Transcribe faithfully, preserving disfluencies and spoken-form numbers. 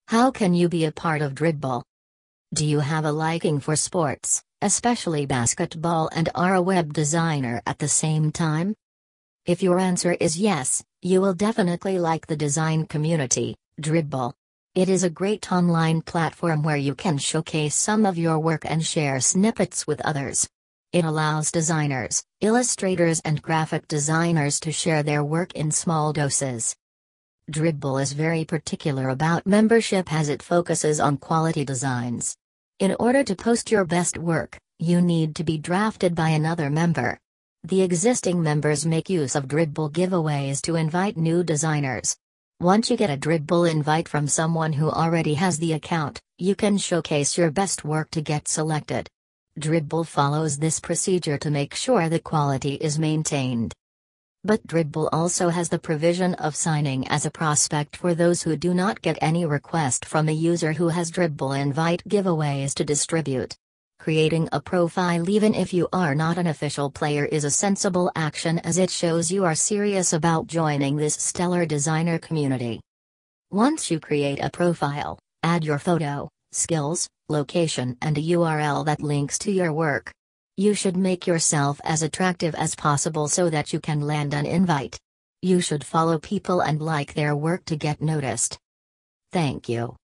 How can you be a part of Dribbble? Do you have a liking for sports, especially basketball, and are a web designer at the same time? If your answer is yes, you will definitely like the design community, Dribbble. It is a great online platform where you can showcase some of your work and share snippets with others. It allows designers, illustrators, and graphic designers to share their work in small doses. Dribbble is very particular about membership as it focuses on quality designs. In order to post your best work, you need to be drafted by another member. The existing members make use of Dribbble giveaways to invite new designers. Once you get a Dribbble invite from someone who already has the account, you can showcase your best work to get selected. Dribbble follows this procedure to make sure the quality is maintained. But Dribbble also has the provision of signing as a prospect for those who do not get any request from a user who has Dribbble invite giveaways to distribute. Creating a profile even if you are not an official player is a sensible action, as it shows you are serious about joining this stellar designer community. Once you create a profile, add your photo, skills, location, and a U R L that links to your work. You should make yourself as attractive as possible so that you can land an invite. You should follow people and like their work to get noticed. Thank you.